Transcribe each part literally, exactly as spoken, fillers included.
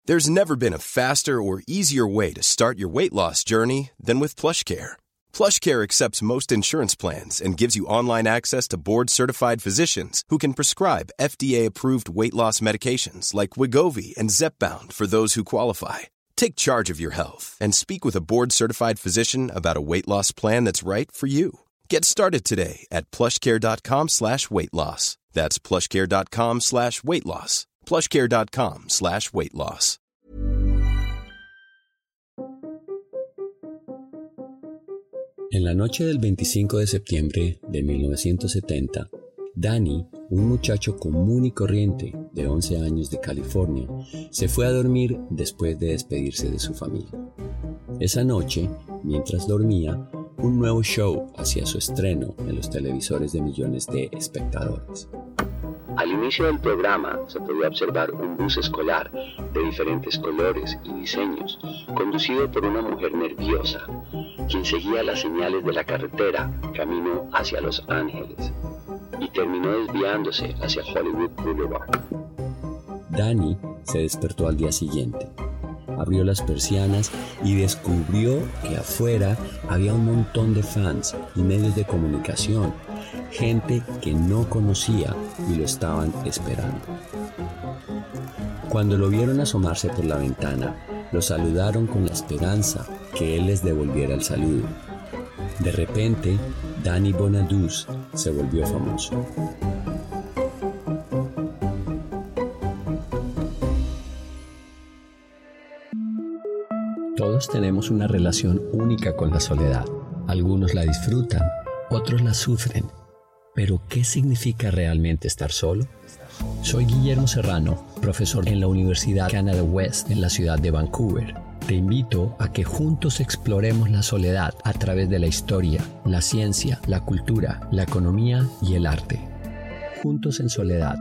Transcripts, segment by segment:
There's never been a faster or easier way to start your weight loss journey than with PlushCare. PlushCare accepts most insurance plans and gives you online access to board-certified physicians who can prescribe F D A-approved weight loss medications like Wegovy and Zepbound for those who qualify. Take charge of your health and speak with a board-certified physician about a weight loss plan that's right for you. Get started today at plushcare.com slash weight loss. That's plushcare.com slash weight loss. plushcare.com slash weight loss. En la noche del veinticinco de septiembre de mil novecientos setenta, Danny, un muchacho común y corriente de once años de California, se fue a dormir después de despedirse de su familia. Esa noche, mientras dormía, un nuevo show hacía su estreno en los televisores de millones de espectadores. Al inicio del programa se podía observar un bus escolar de diferentes colores y diseños, conducido por una mujer nerviosa, quien seguía las señales de la carretera camino hacia Los Ángeles y terminó desviándose hacia Hollywood Boulevard. Danny se despertó al día siguiente, abrió las persianas y descubrió que afuera había un montón de fans y medios de comunicación, gente que no conocía y lo estaban esperando. Cuando lo vieron asomarse por la ventana, lo saludaron con la esperanza que él les devolviera el saludo. De repente, Danny Bonaduce se volvió famoso. Todos tenemos una relación única con la soledad. Algunos la disfrutan, otros la sufren. ¿Pero qué significa realmente estar solo? Soy Guillermo Serrano, profesor en la Universidad Canada West en la ciudad de Vancouver. Te invito a que juntos exploremos la soledad a través de la historia, la ciencia, la cultura, la economía y el arte. Juntos en soledad.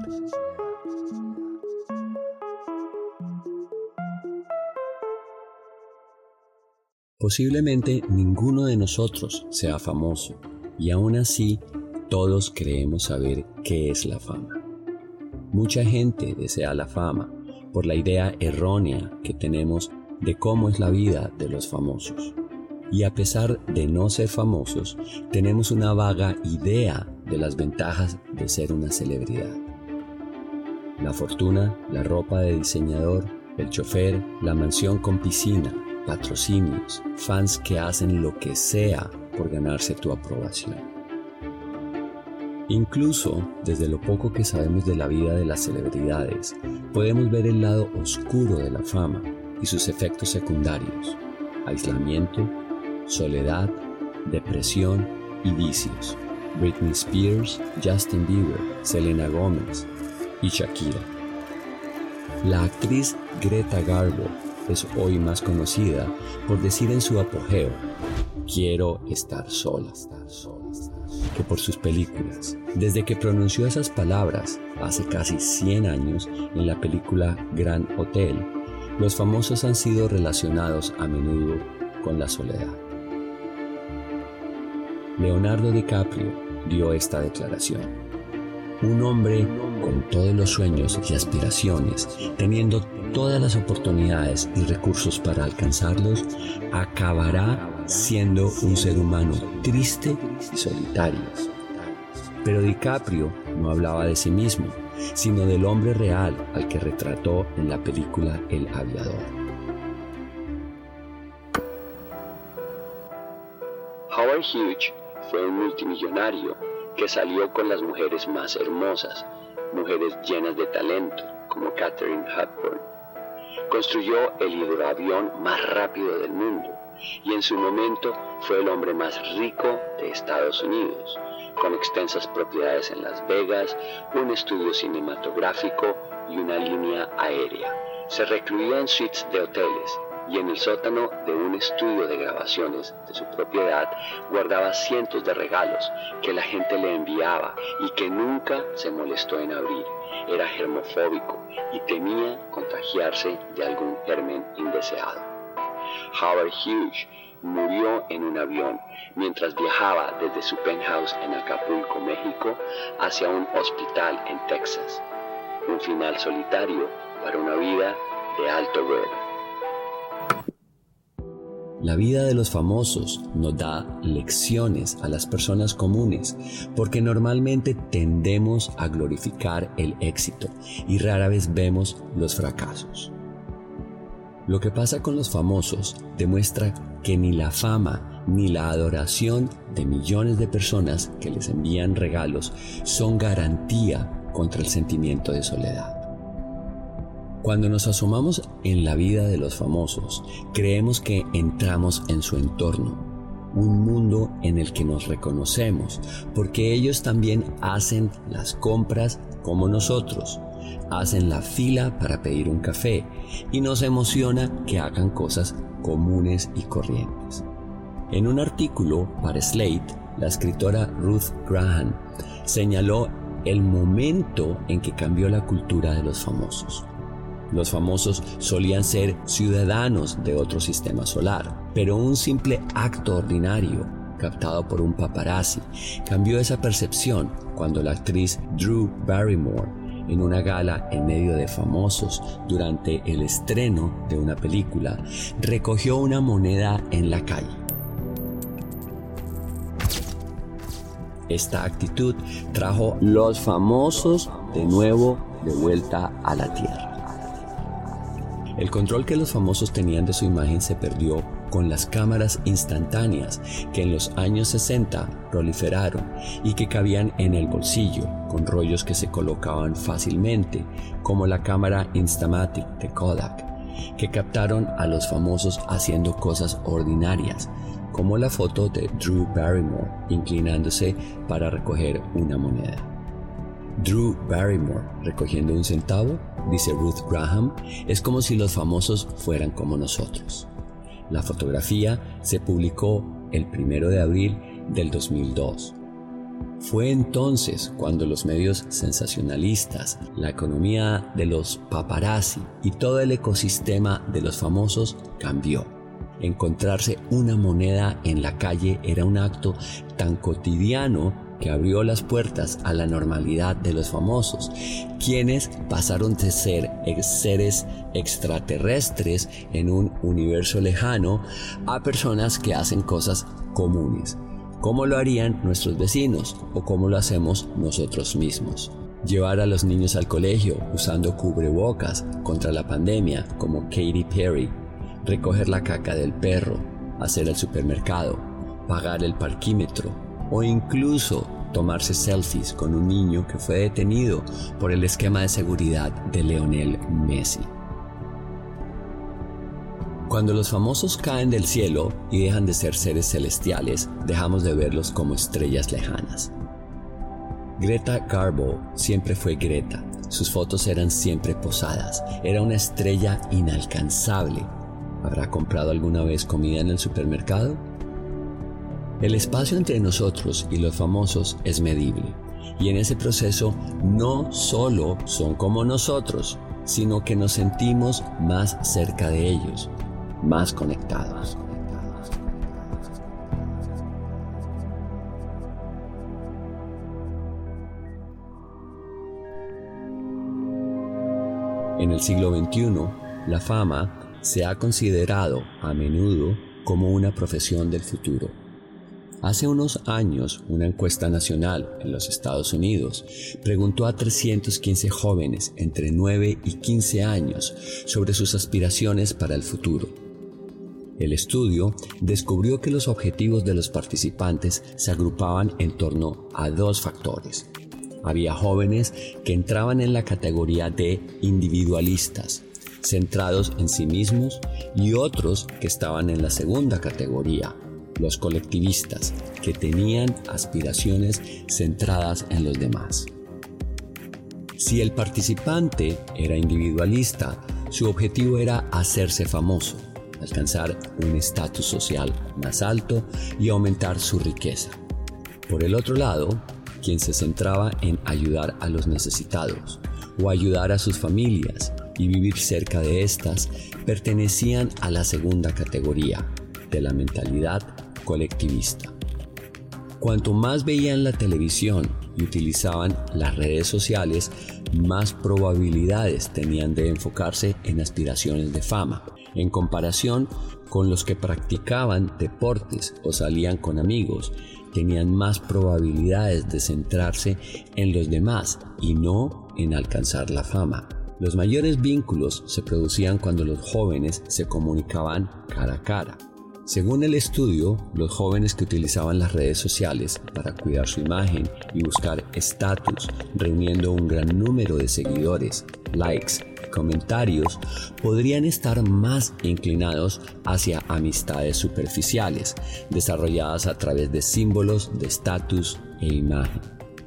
Posiblemente ninguno de nosotros sea famoso, y aún así todos creemos saber qué es la fama. Mucha gente desea la fama por la idea errónea que tenemos de cómo es la vida de los famosos. Y a pesar de no ser famosos, tenemos una vaga idea de las ventajas de ser una celebridad. La fortuna, la ropa de diseñador, el chofer, la mansión con piscina, patrocinios, fans que hacen lo que sea por ganarse tu aprobación. Incluso, desde lo poco que sabemos de la vida de las celebridades, podemos ver el lado oscuro de la fama y sus efectos secundarios: aislamiento, soledad, depresión y vicios. Britney Spears, Justin Bieber, Selena Gomez y Shakira. La actriz Greta Garbo es hoy más conocida por decir en su apogeo: quiero estar sola, que por sus películas. Desde que pronunció esas palabras hace casi cien años en la película Gran Hotel, los famosos han sido relacionados a menudo con la soledad. Leonardo DiCaprio dio esta declaración: un hombre con todos los sueños y aspiraciones, teniendo todas las oportunidades y recursos para alcanzarlos, acabará siendo un ser humano triste y solitario. Pero DiCaprio no hablaba de sí mismo, sino del hombre real al que retrató en la película El Aviador. Howard Hughes fue un multimillonario que salió con las mujeres más hermosas, mujeres llenas de talento, como Katharine Hepburn. Construyó el hidroavión más rápido del mundo y en su momento fue el hombre más rico de Estados Unidos, con extensas propiedades en Las Vegas, un estudio cinematográfico y una línea aérea. Se recluía en suites de hoteles y en el sótano de un estudio de grabaciones de su propiedad guardaba cientos de regalos que la gente le enviaba y que nunca se molestó en abrir. Era germofóbico y temía contagiarse de algún germen indeseado. Howard Hughes murió en un avión mientras viajaba desde su penthouse en Acapulco, México, hacia un hospital en Texas. Un final solitario para una vida de alto vuelo. La vida de los famosos nos da lecciones a las personas comunes porque normalmente tendemos a glorificar el éxito y rara vez vemos los fracasos. Lo que pasa con los famosos demuestra que ni la fama ni la adoración de millones de personas que les envían regalos son garantía contra el sentimiento de soledad. Cuando nos asomamos en la vida de los famosos, creemos que entramos en su entorno, un mundo en el que nos reconocemos, porque ellos también hacen las compras como nosotros, hacen la fila para pedir un café y nos emociona que hagan cosas comunes y corrientes. En un artículo para Slate, la escritora Ruth Graham señaló el momento en que cambió la cultura de los famosos. Los famosos solían ser ciudadanos de otro sistema solar, pero un simple acto ordinario, captado por un paparazzi, cambió esa percepción cuando la actriz Drew Barrymore, en una gala en medio de famosos durante el estreno de una película, recogió una moneda en la calle. Esta actitud trajo los famosos de nuevo de vuelta a la tierra. El control que los famosos tenían de su imagen se perdió con las cámaras instantáneas que en los años sesenta proliferaron y que cabían en el bolsillo, con rollos que se colocaban fácilmente, como la cámara Instamatic de Kodak, que captaron a los famosos haciendo cosas ordinarias, como la foto de Drew Barrymore inclinándose para recoger una moneda. Drew Barrymore recogiendo un centavo, dice Ruth Graham, es como si los famosos fueran como nosotros. La fotografía se publicó el primero de abril del dos mil dos. Fue entonces cuando los medios sensacionalistas, la economía de los paparazzi y todo el ecosistema de los famosos cambió. Encontrarse una moneda en la calle era un acto tan cotidiano que abrió las puertas a la normalidad de los famosos, quienes pasaron de ser seres extraterrestres en un universo lejano a personas que hacen cosas comunes, como lo harían nuestros vecinos o como lo hacemos nosotros mismos. Llevar a los niños al colegio usando cubrebocas contra la pandemia, como Katy Perry, recoger la caca del perro, hacer el supermercado, pagar el parquímetro, o incluso tomarse selfies con un niño que fue detenido por el esquema de seguridad de Lionel Messi. Cuando los famosos caen del cielo y dejan de ser seres celestiales, dejamos de verlos como estrellas lejanas. Greta Garbo siempre fue Greta, sus fotos eran siempre posadas, era una estrella inalcanzable. ¿Habrá comprado alguna vez comida en el supermercado? El espacio entre nosotros y los famosos es medible, y en ese proceso no solo son como nosotros, sino que nos sentimos más cerca de ellos, más conectados. En el siglo veintiuno, la fama se ha considerado a menudo como una profesión del futuro. Hace unos años, una encuesta nacional en los Estados Unidos preguntó a trescientos quince jóvenes entre nueve y quince años sobre sus aspiraciones para el futuro. El estudio descubrió que los objetivos de los participantes se agrupaban en torno a dos factores. Había jóvenes que entraban en la categoría de individualistas, centrados en sí mismos, y otros que estaban en la segunda categoría, los colectivistas, que tenían aspiraciones centradas en los demás. Si el participante era individualista, su objetivo era hacerse famoso, alcanzar un estatus social más alto y aumentar su riqueza. Por el otro lado, quien se centraba en ayudar a los necesitados o ayudar a sus familias y vivir cerca de estas, pertenecían a la segunda categoría, de la mentalidad colectivista. Cuanto más veían la televisión y utilizaban las redes sociales, más probabilidades tenían de enfocarse en aspiraciones de fama, en comparación con los que practicaban deportes o salían con amigos. Tenían más probabilidades de centrarse en los demás y no en alcanzar la fama. Los mayores vínculos se producían cuando los jóvenes se comunicaban cara a cara. Según el estudio, los jóvenes que utilizaban las redes sociales para cuidar su imagen y buscar estatus, reuniendo un gran número de seguidores, likes y comentarios, podrían estar más inclinados hacia amistades superficiales, desarrolladas a través de símbolos de estatus e imagen.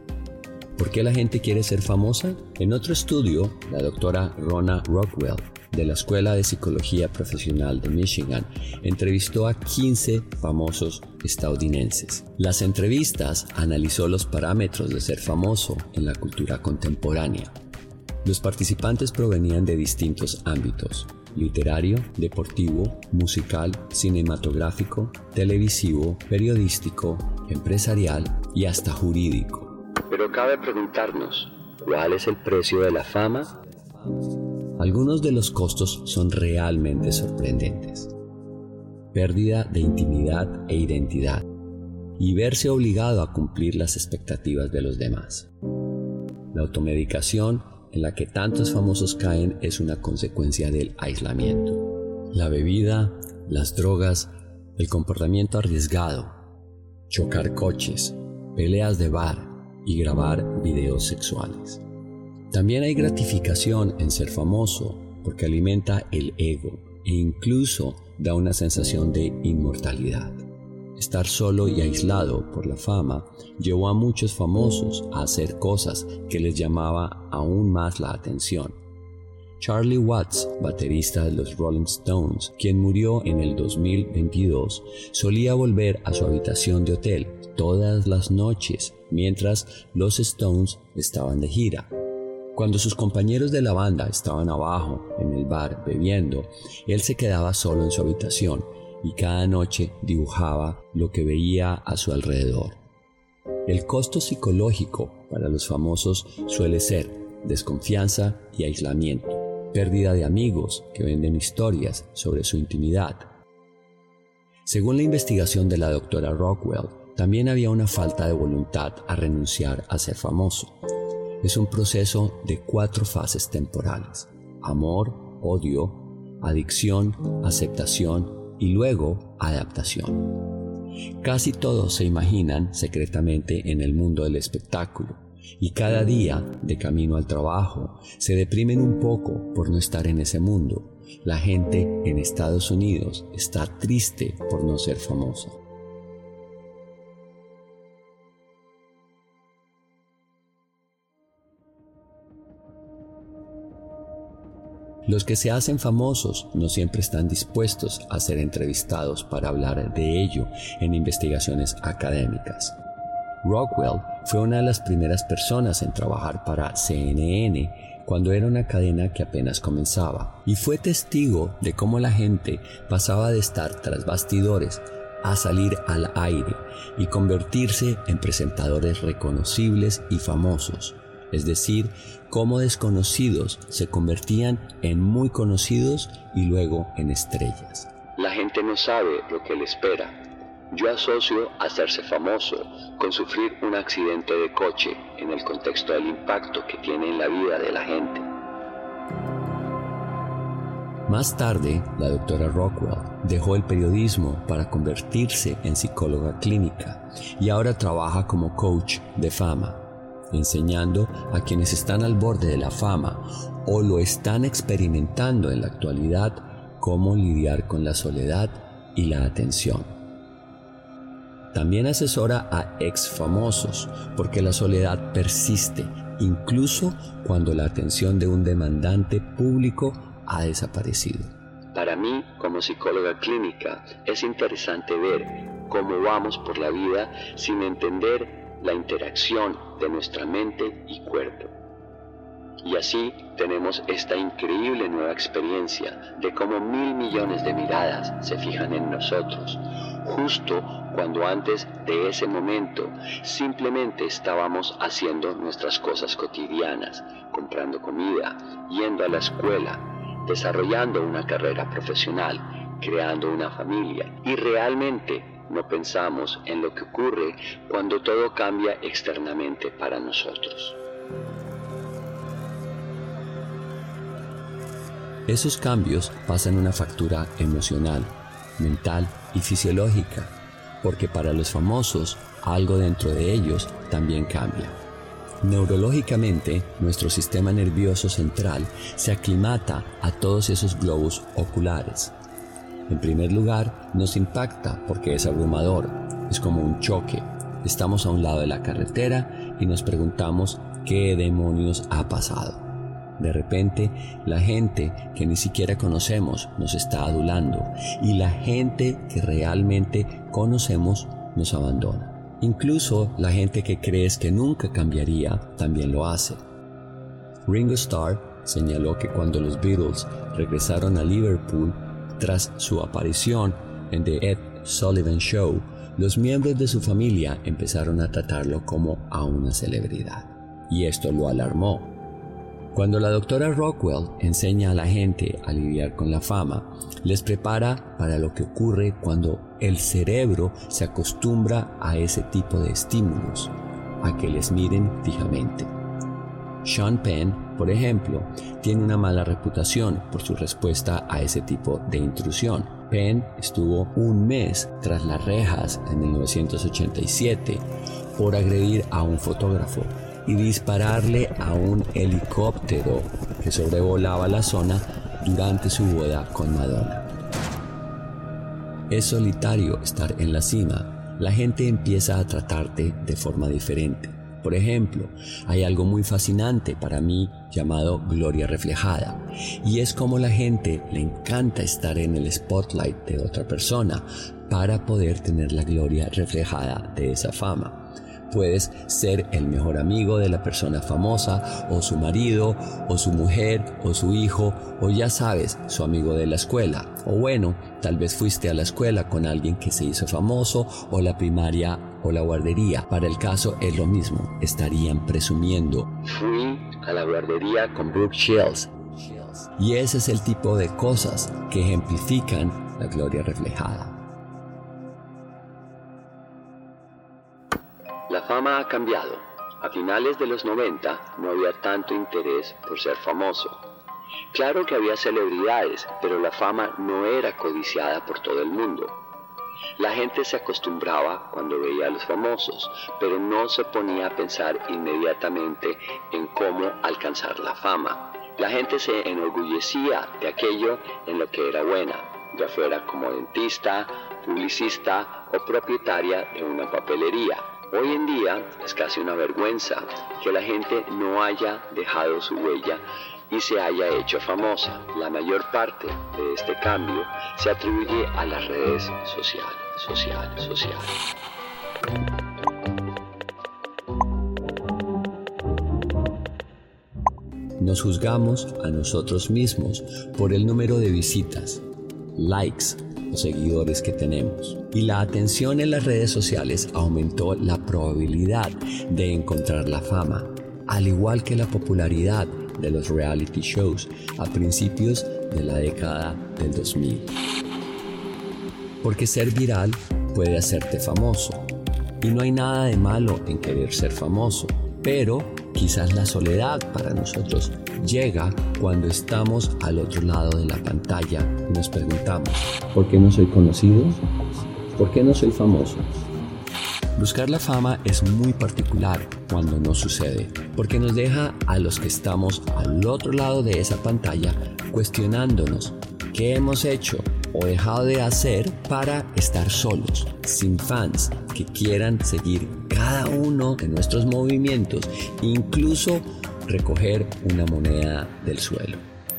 ¿Por qué la gente quiere ser famosa? En otro estudio, la doctora Rona Rockwell, de la Escuela de Psicología Profesional de Michigan, entrevistó a quince famosos estadounidenses. Las entrevistas analizó los parámetros de ser famoso en la cultura contemporánea. Los participantes provenían de distintos ámbitos: literario, deportivo, musical, cinematográfico, televisivo, periodístico, empresarial y hasta jurídico. Pero cabe preguntarnos, ¿cuál es el precio de la fama? Algunos de los costos son realmente sorprendentes. Pérdida de intimidad e identidad, y verse obligado a cumplir las expectativas de los demás. La automedicación en la que tantos famosos caen es una consecuencia del aislamiento. La bebida, las drogas, el comportamiento arriesgado, chocar coches, peleas de bar y grabar videos sexuales. También hay gratificación en ser famoso porque alimenta el ego e incluso da una sensación de inmortalidad. Estar solo y aislado por la fama llevó a muchos famosos a hacer cosas que les llamaba aún más la atención. Charlie Watts, baterista de los Rolling Stones, quien murió en el dos mil veintidós, solía volver a su habitación de hotel todas las noches mientras los Stones estaban de gira. Cuando sus compañeros de la banda estaban abajo en el bar bebiendo, él se quedaba solo en su habitación y cada noche dibujaba lo que veía a su alrededor. El costo psicológico para los famosos suele ser desconfianza y aislamiento, pérdida de amigos que venden historias sobre su intimidad. Según la investigación de la doctora Rockwell, también había una falta de voluntad a renunciar a ser famoso. Es un proceso de cuatro fases temporales: amor, odio, adicción, aceptación y luego adaptación. Casi todos se imaginan secretamente en el mundo del espectáculo y cada día, de camino al trabajo, se deprimen un poco por no estar en ese mundo. La gente en Estados Unidos está triste por no ser famosa. Los que se hacen famosos no siempre están dispuestos a ser entrevistados para hablar de ello en investigaciones académicas. Rockwell fue una de las primeras personas en trabajar para C N N cuando era una cadena que apenas comenzaba, y fue testigo de cómo la gente pasaba de estar tras bastidores a salir al aire y convertirse en presentadores reconocibles y famosos. Es decir, cómo desconocidos se convertían en muy conocidos y luego en estrellas. La gente no sabe lo que le espera. Yo asocio hacerse famoso con sufrir un accidente de coche en el contexto del impacto que tiene en la vida de la gente. Más tarde, la doctora Rockwell dejó el periodismo para convertirse en psicóloga clínica y ahora trabaja como coach de fama, enseñando a quienes están al borde de la fama o lo están experimentando en la actualidad cómo lidiar con la soledad y la atención. También asesora a ex famosos porque la soledad persiste incluso cuando la atención de un demandante público ha desaparecido. Para mí, como psicóloga clínica, es interesante ver cómo vamos por la vida sin entender la interacción de nuestra mente y cuerpo. Y así tenemos esta increíble nueva experiencia de cómo mil millones de miradas se fijan en nosotros, justo cuando antes de ese momento simplemente estábamos haciendo nuestras cosas cotidianas, comprando comida, yendo a la escuela, desarrollando una carrera profesional, creando una familia, y realmente no pensamos en lo que ocurre cuando todo cambia externamente para nosotros. Esos cambios pasan una factura emocional, mental y fisiológica, porque para los famosos, algo dentro de ellos también cambia. Neurológicamente, nuestro sistema nervioso central se aclimata a todos esos globos oculares. En primer lugar, nos impacta porque es abrumador, es como un choque. Estamos a un lado de la carretera y nos preguntamos qué demonios ha pasado. De repente, la gente que ni siquiera conocemos nos está adulando y la gente que realmente conocemos nos abandona. Incluso la gente que crees que nunca cambiaría también lo hace. Ringo Starr señaló que cuando los Beatles regresaron a Liverpool tras su aparición en The Ed Sullivan Show, los miembros de su familia empezaron a tratarlo como a una celebridad, y esto lo alarmó. Cuando la doctora Rockwell enseña a la gente a lidiar con la fama, les prepara para lo que ocurre cuando el cerebro se acostumbra a ese tipo de estímulos, a que les miren fijamente. Sean Penn, por ejemplo, tiene una mala reputación por su respuesta a ese tipo de intrusión. Penn estuvo un mes tras las rejas en mil novecientos ochenta y siete por agredir a un fotógrafo y dispararle a un helicóptero que sobrevolaba la zona durante su boda con Madonna. Es solitario estar en la cima. La gente empieza a tratarte de forma diferente. Por ejemplo, hay algo muy fascinante para mí llamado gloria reflejada, y es como la gente le encanta estar en el spotlight de otra persona para poder tener la gloria reflejada de esa fama. Puedes ser el mejor amigo de la persona famosa, o su marido, o su mujer, o su hijo, o ya sabes, su amigo de la escuela. O bueno, tal vez fuiste a la escuela con alguien que se hizo famoso, o la primaria o la guardería. Para el caso es lo mismo, estarían presumiendo. Fui a la guardería con Brooke Shields. Y ese es el tipo de cosas que ejemplifican la gloria reflejada. La fama ha cambiado. A finales de los noventa no había tanto interés por ser famoso. Claro que había celebridades, pero la fama no era codiciada por todo el mundo. La gente se acostumbraba cuando veía a los famosos, pero no se ponía a pensar inmediatamente en cómo alcanzar la fama. La gente se enorgullecía de aquello en lo que era buena, ya fuera como dentista, publicista o propietaria de una papelería. Hoy en día es casi una vergüenza que la gente no haya dejado su huella y se haya hecho famosa. La mayor parte de este cambio se atribuye a las redes sociales, sociales, sociales. Nos juzgamos a nosotros mismos por el número de visitas, likes o seguidores que tenemos. Y la atención en las redes sociales aumentó la probabilidad de encontrar la fama, al igual que la popularidad de los reality shows a principios de la década del dos mil. Porque ser viral puede hacerte famoso, y no hay nada de malo en querer ser famoso, pero quizás la soledad para nosotros llega cuando estamos al otro lado de la pantalla y nos preguntamos, ¿por qué no soy conocido? ¿Por qué no soy famoso? Buscar la fama es muy particular cuando no sucede, porque nos deja a los que estamos al otro lado de esa pantalla cuestionándonos qué hemos hecho o dejado de hacer para estar solos, sin fans que quieran seguir cada uno de nuestros movimientos, incluso recoger una moneda del suelo.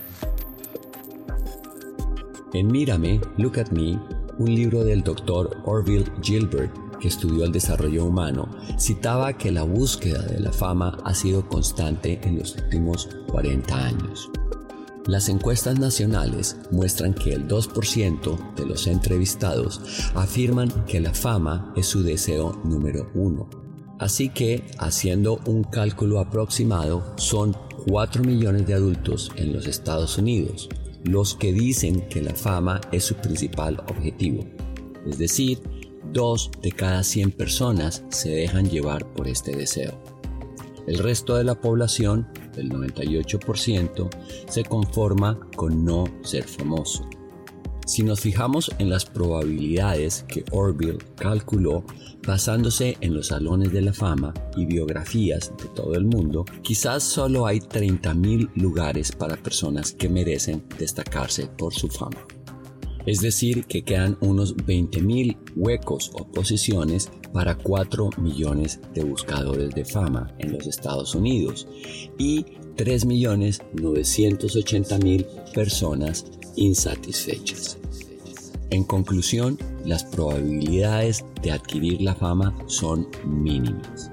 En Mírame, Look at Me, un libro del doctor Orville Gilbert, que estudió el desarrollo humano, citaba que la búsqueda de la fama ha sido constante en los últimos cuarenta años. Las encuestas nacionales muestran que el dos por ciento de los entrevistados afirman que la fama es su deseo número uno. Así que, haciendo un cálculo aproximado, son cuatro millones de adultos en los Estados Unidos los que dicen que la fama es su principal objetivo. Es decir, dos de cada cien personas se dejan llevar por este deseo. El resto de la población, el noventa y ocho por ciento, se conforma con no ser famoso. Si nos fijamos en las probabilidades que Orville calculó basándose en los salones de la fama y biografías de todo el mundo, quizás solo hay treinta mil lugares para personas que merecen destacarse por su fama. Es decir, que quedan unos veinte mil huecos o posiciones para cuatro millones de buscadores de fama en los Estados Unidos y tres millones novecientos ochenta mil personas insatisfechas. En conclusión, las probabilidades de adquirir la fama son mínimas.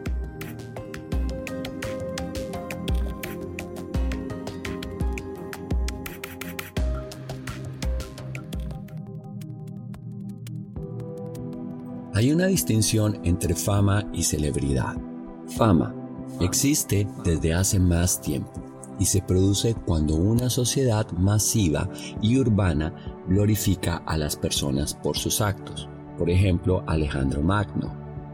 Hay una distinción entre fama y celebridad. Fama existe desde hace más tiempo y se produce cuando una sociedad masiva y urbana glorifica a las personas por sus actos. Por ejemplo, Alejandro Magno.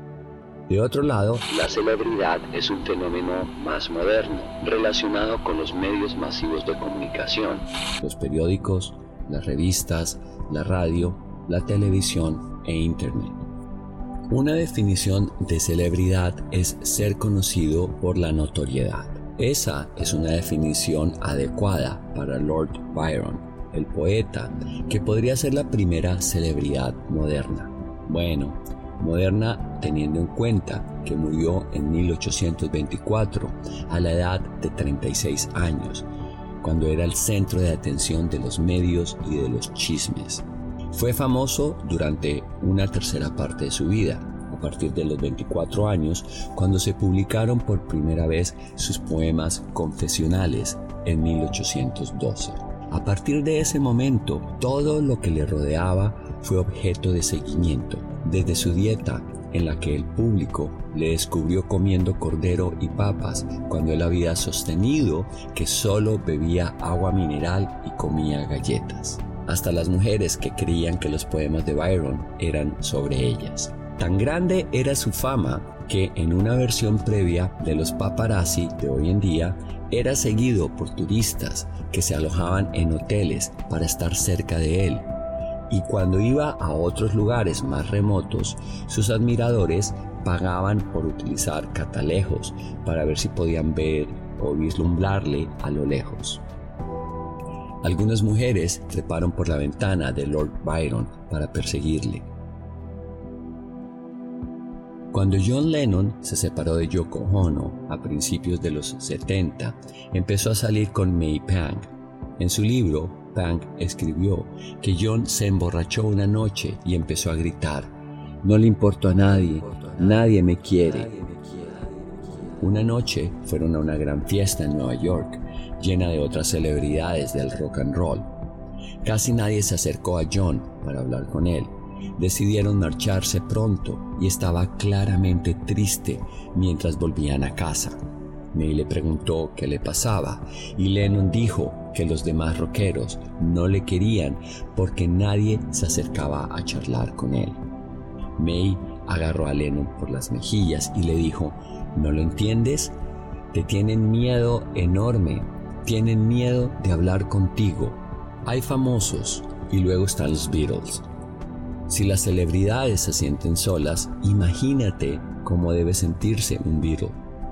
De otro lado, la celebridad es un fenómeno más moderno, relacionado con los medios masivos de comunicación. Los periódicos, las revistas, la radio, la televisión e Internet. Una definición de celebridad es ser conocido por la notoriedad. Esa es una definición adecuada para Lord Byron, el poeta, que podría ser la primera celebridad moderna. Bueno, moderna teniendo en cuenta que murió en mil ochocientos veinticuatro a la edad de treinta y seis años, cuando era el centro de atención de los medios y de los chismes. Fue famoso durante una tercera parte de su vida, a partir de los veinticuatro años, cuando se publicaron por primera vez sus poemas confesionales en mil ochocientos doce. A partir de ese momento, todo lo que le rodeaba fue objeto de seguimiento, desde su dieta, en la que el público le descubrió comiendo cordero y papas cuando él había sostenido que solo bebía agua mineral y comía galletas, hasta las mujeres que creían que los poemas de Byron eran sobre ellas. Tan grande era su fama que en una versión previa de los paparazzi de hoy en día era seguido por turistas que se alojaban en hoteles para estar cerca de él. Y cuando iba a otros lugares más remotos, sus admiradores pagaban por utilizar catalejos para ver si podían ver o vislumbrarle a lo lejos. Algunas mujeres treparon por la ventana de Lord Byron para perseguirle. Cuando John Lennon se separó de Yoko Ono a principios de los setenta, empezó a salir con May Pang. En su libro, Pang escribió que John se emborrachó una noche y empezó a gritar: "No le importo a nadie, nadie me quiere". Una noche fueron a una gran fiesta en Nueva York, llena de otras celebridades del rock and roll. Casi nadie se acercó a John para hablar con él. Decidieron marcharse pronto y estaba claramente triste mientras volvían a casa. May le preguntó qué le pasaba y Lennon dijo que los demás rockeros no le querían porque nadie se acercaba a charlar con él. May agarró a Lennon por las mejillas y le dijo: ¿No lo entiendes? Te tienen miedo enorme, tienen miedo de hablar contigo. Hay famosos y luego están los Beatles. Si las celebridades se sienten solas, imagínate cómo debe sentirse un Beatle.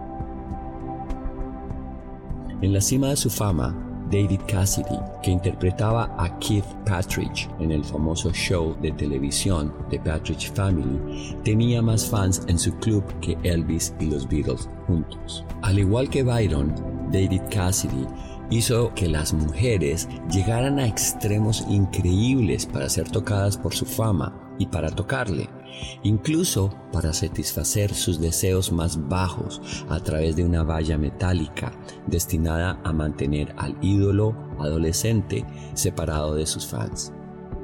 En la cima de su fama, David Cassidy, que interpretaba a Keith Partridge en el famoso show de televisión The Partridge Family, tenía más fans en su club que Elvis y los Beatles juntos. Al igual que Byron, David Cassidy hizo que las mujeres llegaran a extremos increíbles para ser tocadas por su fama y para tocarle. incluso para satisfacer sus deseos más bajos a través de una valla metálica destinada a mantener al ídolo adolescente separado de sus fans.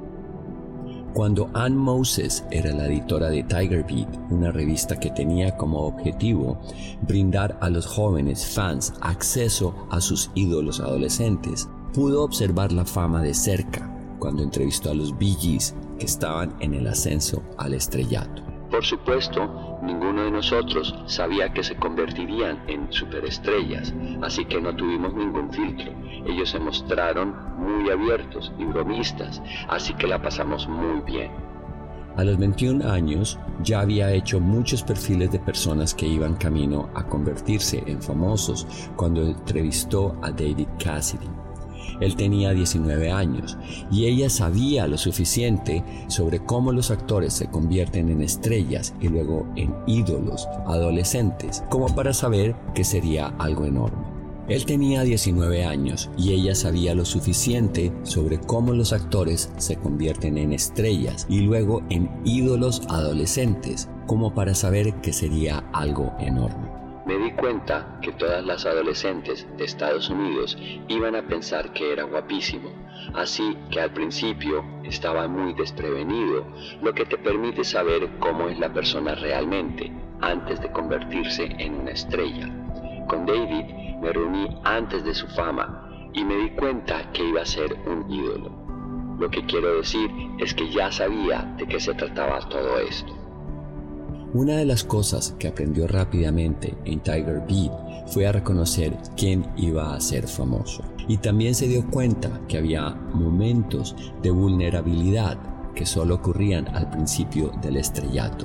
Cuando Ann Moses era la editora de Tiger Beat, una revista que tenía como objetivo brindar a los jóvenes fans acceso a sus ídolos adolescentes, pudo observar la fama de cerca cuando entrevistó a los Bee Gees, que estaban en el ascenso al estrellato. Por supuesto, ninguno de nosotros sabía que se convertirían en superestrellas, así que no tuvimos ningún filtro. Ellos se mostraron muy abiertos y bromistas, así que la pasamos muy bien. A los veintiún años ya había hecho muchos perfiles de personas que iban camino a convertirse en famosos cuando entrevistó a David Cassidy. Él tenía diecinueve años y ella sabía lo suficiente sobre cómo los actores se convierten en estrellas y luego en ídolos adolescentes como para saber que sería algo enorme. Él tenía diecinueve años y ella sabía lo suficiente sobre cómo los actores se convierten en estrellas y luego en ídolos adolescentes como para saber que sería algo enorme. Me di cuenta que todas las adolescentes de Estados Unidos iban a pensar que era guapísimo, así que al principio estaba muy desprevenido, lo que te permite saber cómo es la persona realmente antes de convertirse en una estrella. Con David me reuní antes de su fama y me di cuenta que iba a ser un ídolo. Lo que quiero decir es que ya sabía de qué se trataba todo esto. Una de las cosas que aprendió rápidamente en Tiger Beat fue a reconocer quién iba a ser famoso. Y también se dio cuenta que había momentos de vulnerabilidad que solo ocurrían al principio del estrellato.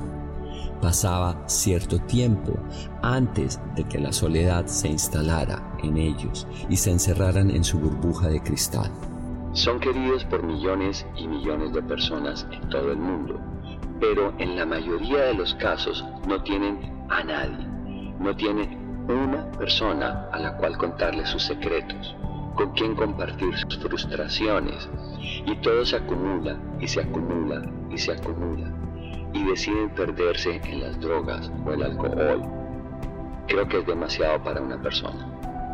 Pasaba cierto tiempo antes de que la soledad se instalara en ellos y se encerraran en su burbuja de cristal. Son queridos por millones y millones de personas en todo el mundo, pero en la mayoría de los casos no tienen a nadie, no tienen una persona a la cual contarle sus secretos, con quien compartir sus frustraciones, y todo se acumula y se acumula y se acumula, y deciden perderse en las drogas o el alcohol. Creo que es demasiado para una persona.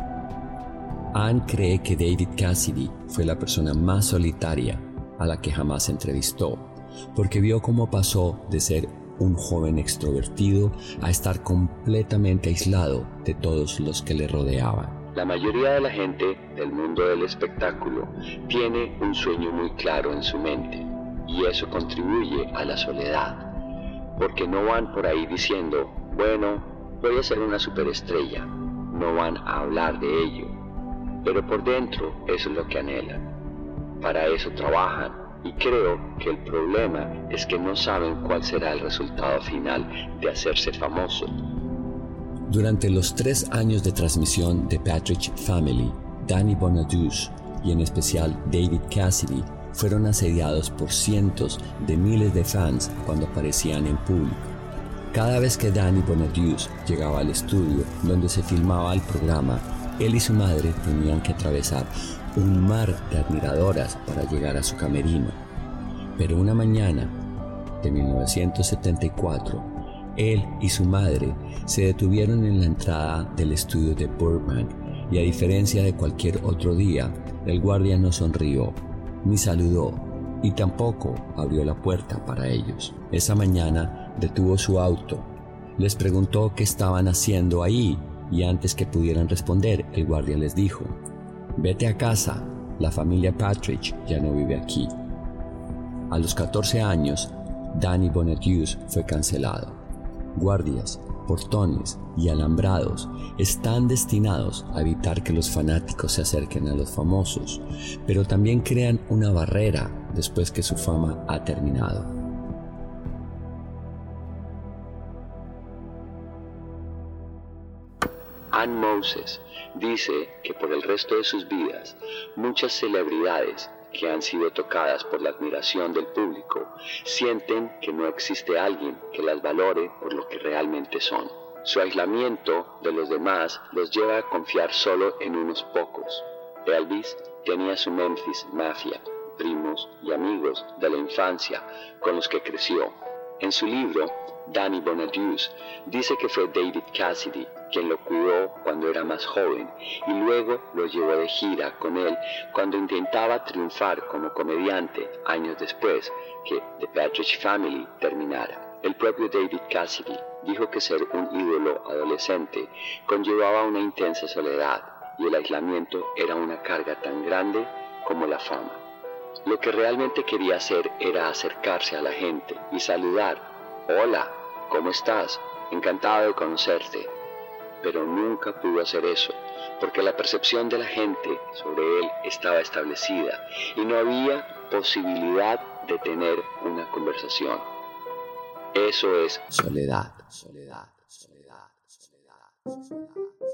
Ann cree que David Cassidy fue la persona más solitaria a la que jamás entrevistó, porque vio cómo pasó de ser un joven extrovertido a estar completamente aislado de todos los que le rodeaban. La mayoría de la gente del mundo del espectáculo tiene un sueño muy claro en su mente, y eso contribuye a la soledad, porque no van por ahí diciendo, bueno, voy a ser una superestrella. No van a hablar de ello, pero por dentro eso es lo que anhelan. Para eso trabajan, y creo que el problema es que no saben cuál será el resultado final de hacerse famoso. Durante los tres años de transmisión de Partridge Family, Danny Bonaduce y en especial David Cassidy fueron asediados por cientos de miles de fans cuando aparecían en público. Cada vez que Danny Bonaduce llegaba al estudio donde se filmaba el programa, él y su madre tenían que atravesar un mar de admiradoras para llegar a su camerino. Pero una mañana de mil novecientos setenta y cuatro, él y su madre se detuvieron en la entrada del estudio de Burbank y a diferencia de cualquier otro día, el guardia no sonrió, ni saludó y tampoco abrió la puerta para ellos. Esa mañana detuvo su auto, les preguntó qué estaban haciendo ahí y antes que pudieran responder, el guardia les dijo: «Vete a casa, la familia Partridge ya no vive aquí». A los catorce años, Danny Bonaduce fue cancelado. Guardias, portones y alambrados están destinados a evitar que los fanáticos se acerquen a los famosos, pero también crean una barrera después que su fama ha terminado. Ann Moses dice que por el resto de sus vidas, muchas celebridades que han sido tocadas por la admiración del público sienten que no existe alguien que las valore por lo que realmente son. Su aislamiento de los demás los lleva a confiar solo en unos pocos. Elvis tenía su Memphis Mafia, primos y amigos de la infancia con los que creció. En su libro, Danny Bonaduce dice que fue David Cassidy quien lo cuidó cuando era más joven y luego lo llevó de gira con él cuando intentaba triunfar como comediante años después que The Partridge Family terminara. El propio David Cassidy dijo que ser un ídolo adolescente conllevaba una intensa soledad y el aislamiento era una carga tan grande como la fama. Lo que realmente quería hacer era acercarse a la gente y saludar. Hola, ¿cómo estás? Encantado de conocerte. Pero nunca pudo hacer eso, porque la percepción de la gente sobre él estaba establecida y no había posibilidad de tener una conversación. Eso es soledad, soledad, soledad, soledad, soledad.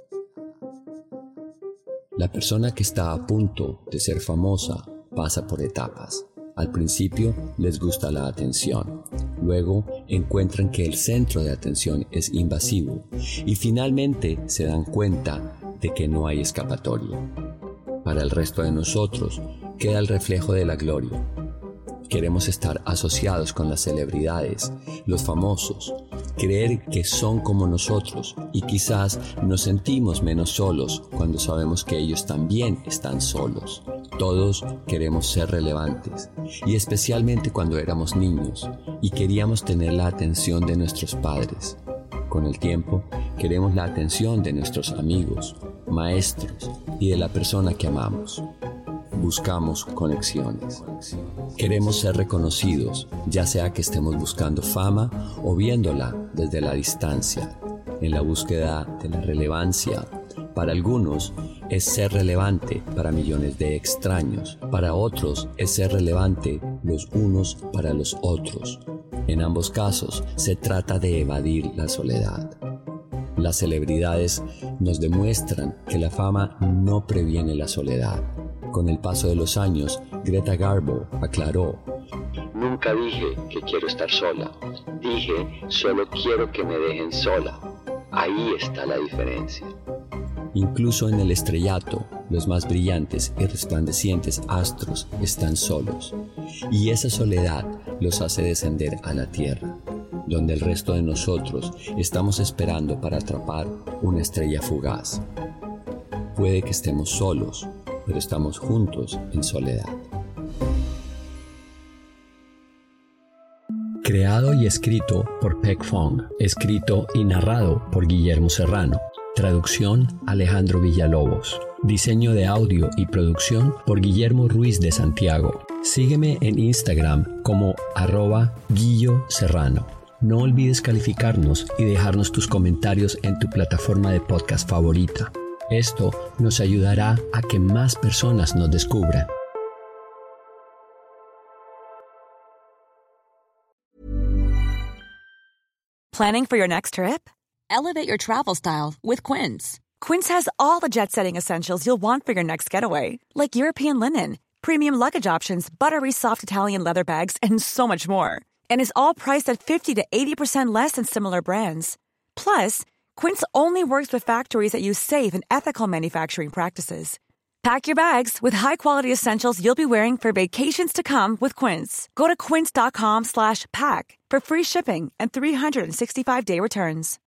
La persona que está a punto de ser famosa pasa por etapas. Al principio les gusta la atención, luego encuentran que el centro de atención es invasivo y finalmente se dan cuenta de que no hay escapatoria. Para el resto de nosotros queda el reflejo de la gloria. Queremos estar asociados con las celebridades, los famosos, creer que son como nosotros y quizás nos sentimos menos solos cuando sabemos que ellos también están solos. Todos queremos ser relevantes y especialmente cuando éramos niños y queríamos tener la atención de nuestros padres. Con el tiempo queremos la atención de nuestros amigos, maestros y de la persona que amamos. Buscamos conexiones. Queremos ser reconocidos, ya sea que estemos buscando fama o viéndola desde la distancia. En la búsqueda de la relevancia, para algunos es ser relevante para millones de extraños, para otros es ser relevante los unos para los otros. En ambos casos se trata de evadir la soledad. Las celebridades nos demuestran que la fama no previene la soledad. Con el paso de los años, Greta Garbo aclaró: nunca dije que quiero estar sola, dije solo quiero que me dejen sola. Ahí está la diferencia. Incluso en el estrellato, los más brillantes y resplandecientes astros están solos, y esa soledad los hace descender a la tierra, donde el resto de nosotros estamos esperando para atrapar una estrella fugaz. Puede que estemos solos, pero estamos juntos en soledad. Creado y escrito por Peg Fong, escrito y narrado por Guillermo Serrano. Traducción Alejandro Villalobos. Diseño de audio y producción por Guillermo Ruiz de Santiago. Sígueme en Instagram como arroba Guillo Serrano. No olvides calificarnos y dejarnos tus comentarios en tu plataforma de podcast favorita. Esto nos ayudará a que más personas nos descubran. Planning for your next trip? Elevate your travel style with Quince. Quince has all the jet-setting essentials you'll want for your next getaway, like European linen, premium luggage options, buttery soft Italian leather bags, and so much more. And is all priced at fifty to eighty percent less than similar brands. Plus, Quince only works with factories that use safe and ethical manufacturing practices. Pack your bags with high-quality essentials you'll be wearing for vacations to come with Quince. Go to quince.com slash pack for free shipping and three sixty-five day returns.